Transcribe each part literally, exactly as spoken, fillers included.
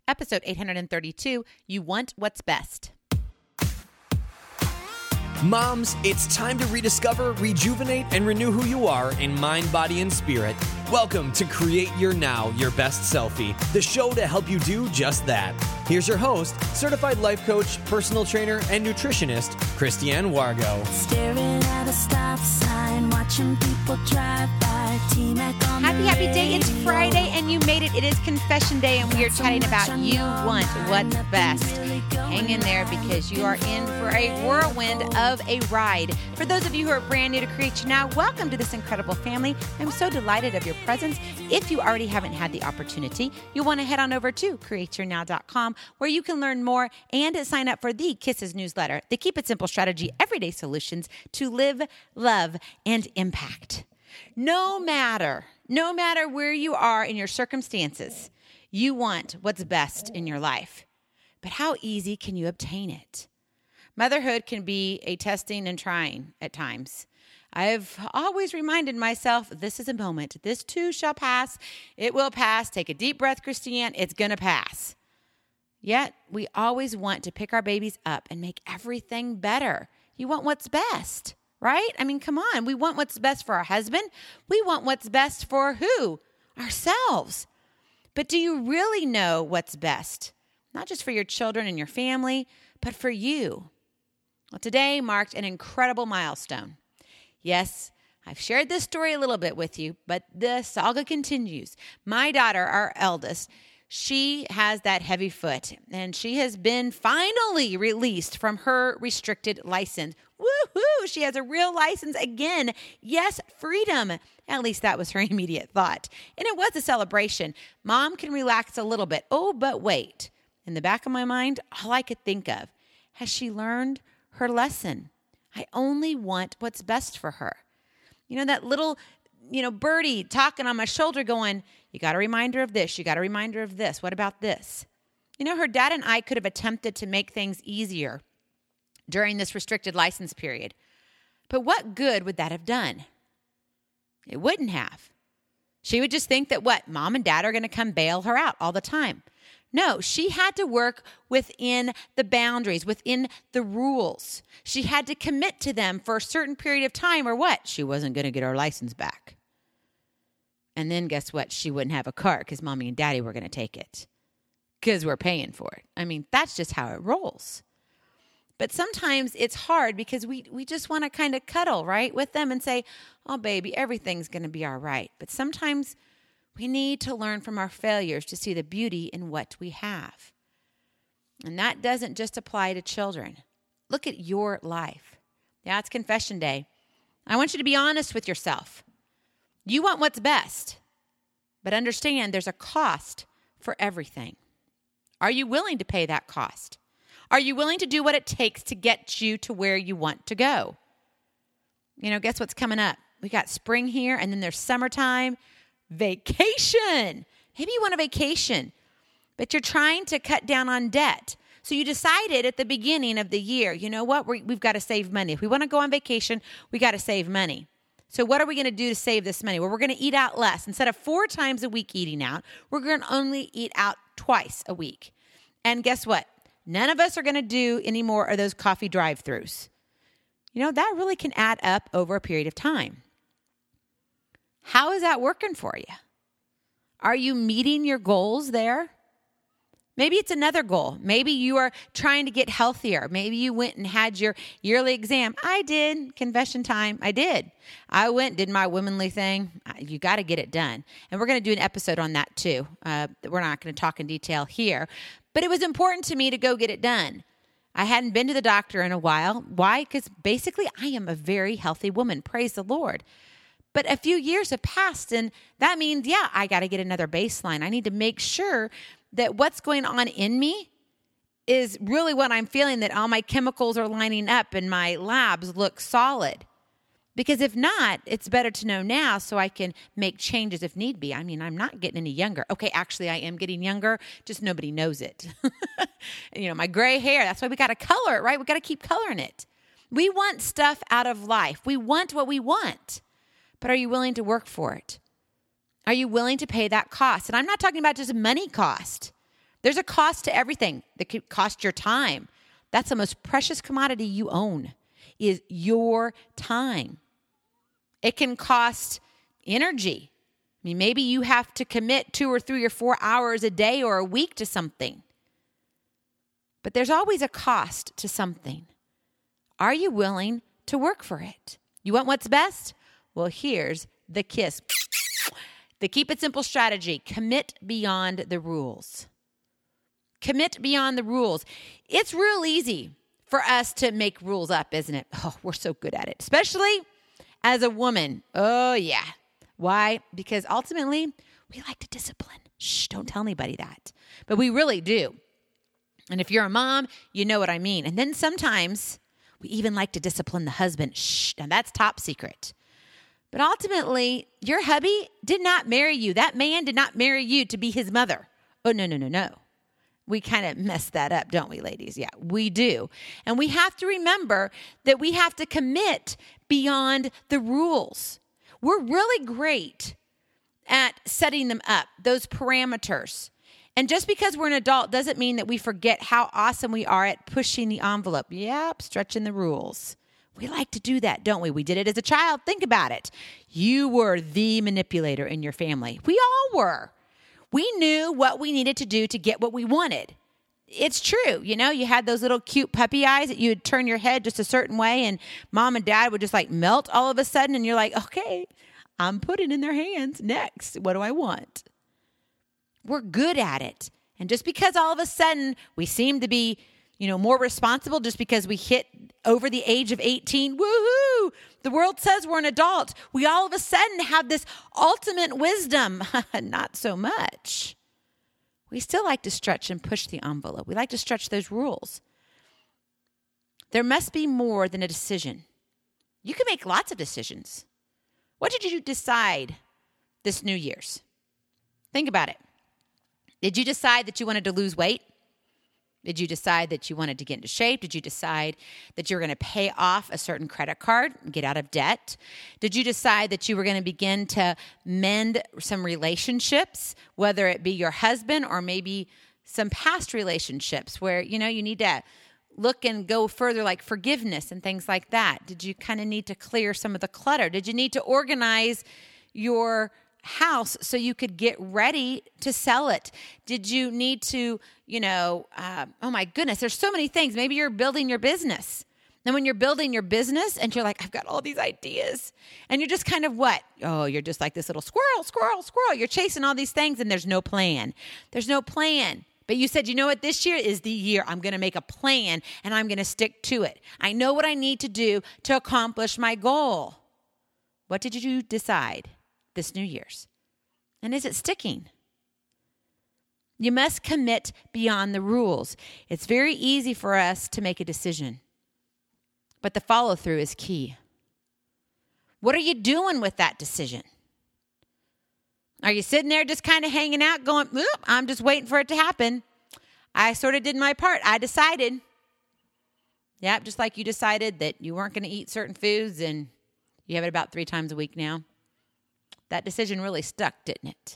episode eight hundred thirty-two, You Want What's Best. Moms, it's time to rediscover, rejuvenate, and renew who you are in mind, body, and spirit. Welcome to Create Your Now, Your Best Selfie, the show to help you do just that. Here's your host, certified life coach, personal trainer, and nutritionist, Christiane Wargo. Staring at a stop sign, watching people drive by, T-Mac on Happy, the happy day. It's radio. Friday and you made it. It is Confession Day and we are chatting about You Want What's Best. Hang in there because you are in for a whirlwind of a ride. For those of you who are brand new to Create Your Now, welcome to this incredible family. I'm so delighted of your presence. If you already haven't had the opportunity, you want to head on over to create your now dot com where you can learn more and sign up for the Kisses newsletter, the Keep It Simple Strategy Everyday Solutions to live, love, and impact. No matter, no matter where you are in your circumstances, you want what's best in your life. But how easy can you obtain it? Motherhood can be a testing and trying at times. I've always reminded myself, this is a moment. This too shall pass. It will pass. Take a deep breath, Christiane. It's going to pass. Yet, we always want to pick our babies up and make everything better. You want what's best, right? I mean, come on. We want what's best for our husband. We want what's best for who? Ourselves. But do you really know what's best? Not just for your children and your family, but for you. Well, today marked an incredible milestone. Yes, I've shared this story a little bit with you, but the saga continues. My daughter, our eldest, she has that heavy foot, and she has been finally released from her restricted license. Woohoo! She has a real license again. Yes, freedom. At least that was her immediate thought. And it was a celebration. Mom can relax a little bit. Oh, but wait. In the back of my mind, all I could think of, has she learned her lesson? I only want what's best for her. You know, that little, you know, birdie talking on my shoulder going, you got a reminder of this. You got a reminder of this. What about this? You know, her dad and I could have attempted to make things easier during this restricted license period. But what good would that have done? It wouldn't have. She would just think that what? Mom and dad are going to come bail her out all the time. No, she had to work within the boundaries, within the rules. She had to commit to them for a certain period of time or what? She wasn't going to get her license back. And then guess what? She wouldn't have a car because mommy and daddy were going to take it because we're paying for it. I mean, that's just how it rolls. But sometimes it's hard because we, we just want to kind of cuddle, right, with them and say, oh, baby, everything's going to be all right. But sometimes we need to learn from our failures to see the beauty in what we have. And that doesn't just apply to children. Look at your life. Yeah, it's Confession Day. I want you to be honest with yourself. You want what's best, but understand there's a cost for everything. Are you willing to pay that cost? Are you willing to do what it takes to get you to where you want to go? You know, guess what's coming up? We got spring here, and then there's summertime. Vacation. Maybe you want a vacation, but you're trying to cut down on debt. So you decided at the beginning of the year, you know what? We're, we've got to save money. If we want to go on vacation, we got to save money. So what are we going to do to save this money? Well, we're going to eat out less. Instead of four times a week eating out, we're going to only eat out twice a week. And guess what? None of us are going to do any more of those coffee drive-thrus. You know, that really can add up over a period of time. How is that working for you? Are you meeting your goals there? Maybe it's another goal. Maybe you are trying to get healthier. Maybe you went and had your yearly exam. I did. Confession time. I did. I went, did my womanly thing. You got to get it done. And we're going to do an episode on that too. Uh, we're not going to talk in detail here. But it was important to me to go get it done. I hadn't been to the doctor in a while. Why? Because basically I am a very healthy woman. Praise the Lord. But a few years have passed, and that means, yeah, I got to get another baseline. I need to make sure that what's going on in me is really what I'm feeling, that all my chemicals are lining up and my labs look solid. Because if not, it's better to know now so I can make changes if need be. I mean, I'm not getting any younger. Okay, actually, I am getting younger, just nobody knows it. You know, my gray hair, that's why we got to color it, right? We got to keep coloring it. We want stuff out of life. We want what we want. But are you willing to work for it? Are you willing to pay that cost? And I'm not talking about just money cost. There's a cost to everything. That could cost your time. That's the most precious commodity you own, is your time. It can cost energy. I mean, maybe you have to commit two or three or four hours a day or a week to something. But there's always a cost to something. Are you willing to work for it? You want what's best? Well, here's the kiss. The keep it simple strategy. Commit beyond the rules. Commit beyond the rules. It's real easy for us to make rules up, isn't it? Oh, we're so good at it, especially as a woman. Oh, yeah. Why? Because ultimately, we like to discipline. Shh, don't tell anybody that. But we really do. And if you're a mom, you know what I mean. And then sometimes we even like to discipline the husband. Shh, now that's top secret. But ultimately, your hubby did not marry you. That man did not marry you to be his mother. Oh, no, no, no, no. We kind of mess that up, don't we, ladies? Yeah, we do. And we have to remember that we have to commit beyond the rules. We're really great at setting them up, those parameters. And just because we're an adult doesn't mean that we forget how awesome we are at pushing the envelope. Yep, stretching the rules. We like to do that, don't we? We did it as a child. Think about it. You were the manipulator in your family. We all were. We knew what we needed to do to get what we wanted. It's true. You know, you had those little cute puppy eyes that you would turn your head just a certain way and mom and dad would just like melt all of a sudden. And you're like, okay, I'm putting in their hands. Next, what do I want? We're good at it. And just because all of a sudden we seem to be, you know, more responsible just because we hit over the age of eighteen, woohoo, the world says we're an adult. We all of a sudden have this ultimate wisdom. Not so much. We still like to stretch and push the envelope. We like to stretch those rules. There must be more than a decision. You can make lots of decisions. What did you decide this New Year's? Think about it. Did you decide that you wanted to lose weight? Did you decide that you wanted to get into shape? Did you decide that you were going to pay off a certain credit card and get out of debt? Did you decide that you were going to begin to mend some relationships, whether it be your husband or maybe some past relationships where, you know, you need to look and go further, like forgiveness and things like that? Did you kind of need to clear some of the clutter? Did you need to organize your house so you could get ready to sell it? Did you need to, you know, uh, oh my goodness, there's so many things. Maybe you're building your business. And when you're building your business and you're like, I've got all these ideas, and you're just kind of what? Oh, you're just like this little squirrel, squirrel, squirrel. You're chasing all these things and there's no plan. There's no plan. But you said, you know what? This year is the year I'm going to make a plan and I'm going to stick to it. I know what I need to do to accomplish my goal. What did you decide this New Year's? And is it sticking? You must commit beyond the rules. It's very easy for us to make a decision, but the follow through is key. What are you doing with that decision? Are you sitting there just kind of hanging out going, oop, I'm just waiting for it to happen? I sort of did my part. I decided. Yep, just like you decided that you weren't going to eat certain foods and you have it about three times a week now. That decision really stuck, didn't it?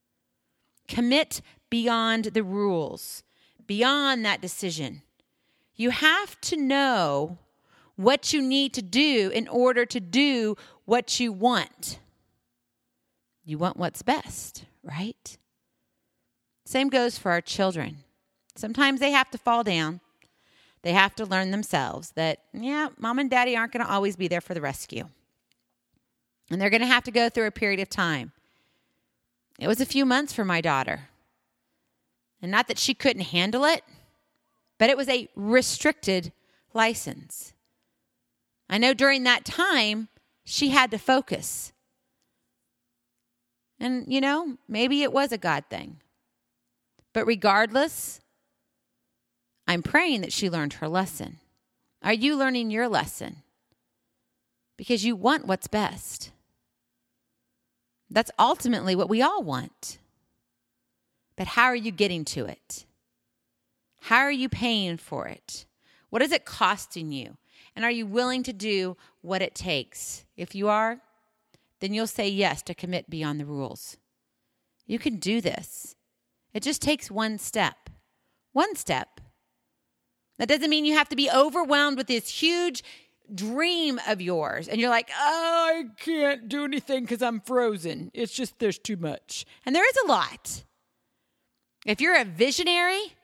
Commit beyond the rules, beyond that decision. You have to know what you need to do in order to do what you want. You want what's best, right? Same goes for our children. Sometimes they have to fall down. They have to learn themselves that, yeah, mom and daddy aren't going to always be there for the rescue. And they're going to have to go through a period of time. It was a few months for my daughter. And not that she couldn't handle it, but it was a restricted license. I know during that time, she had to focus. And, you know, maybe it was a God thing. But regardless, I'm praying that she learned her lesson. Are you learning your lesson? Because you want what's best. That's ultimately what we all want. But how are you getting to it? How are you paying for it? What is it costing you? And are you willing to do what it takes? If you are, then you'll say yes to commit beyond the rules. You can do this. It just takes one step. One step. That doesn't mean you have to be overwhelmed with this huge dream of yours. And you're like, oh, I can't do anything because I'm frozen. It's just there's too much. And there is a lot. If you're a visionary,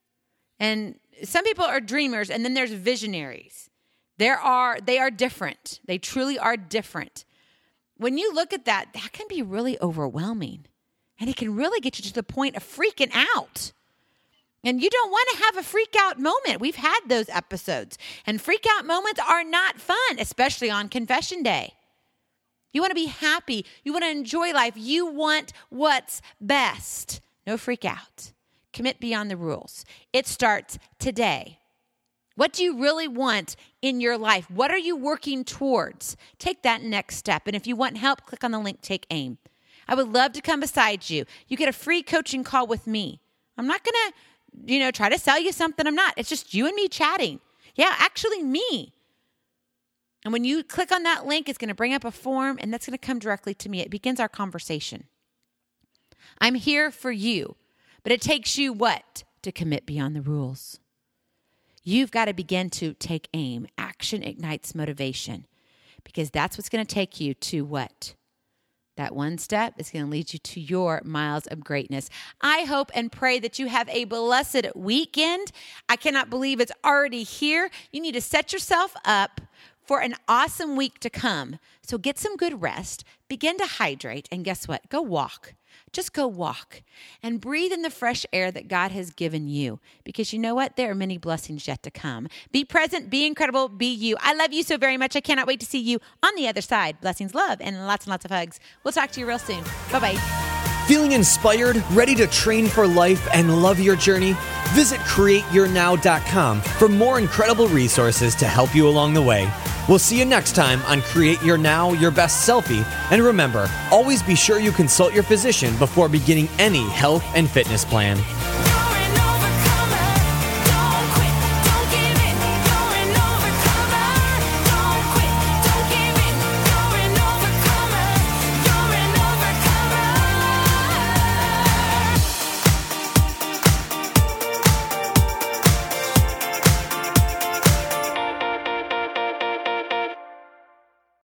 and some people are dreamers, and then there's visionaries. There are, they are different. They truly are different. When you look at that, that can be really overwhelming. And it can really get you to the point of freaking out. And you don't want to have a freak out moment. We've had those episodes. And freak out moments are not fun, especially on Confession Day. You want to be happy. You want to enjoy life. You want what's best. No freak out. Commit beyond the rules. It starts today. What do you really want in your life? What are you working towards? Take that next step. And if you want help, click on the link, Take Aim. I would love to come beside you. You get a free coaching call with me. I'm not going to you know, try to sell you something. I'm not. It's just you and me chatting. Yeah, actually me. And when you click on that link, it's going to bring up a form, and that's going to come directly to me. It begins our conversation. I'm here for you, but it takes you what? To commit beyond the rules. You've got to begin to take aim. Action ignites motivation, because that's what's going to take you to what? That one step is going to lead you to your miles of greatness. I hope and pray that you have a blessed weekend. I cannot believe it's already here. You need to set yourself up for an awesome week to come. So get some good rest, begin to hydrate, and guess what? Go walk. Just go walk and breathe in the fresh air that God has given you, because you know what? There are many blessings yet to come. Be present, be incredible, be you. I love you so very much. I cannot wait to see you on the other side. Blessings, love, and lots and lots of hugs. We'll talk to you real soon. Bye-bye. Feeling inspired, ready to train for life and love your journey? Visit create your now dot com for more incredible resources to help you along the way. We'll see you next time on Create Your Now, Your Best Selfie. And remember, always be sure you consult your physician before beginning any health and fitness plan.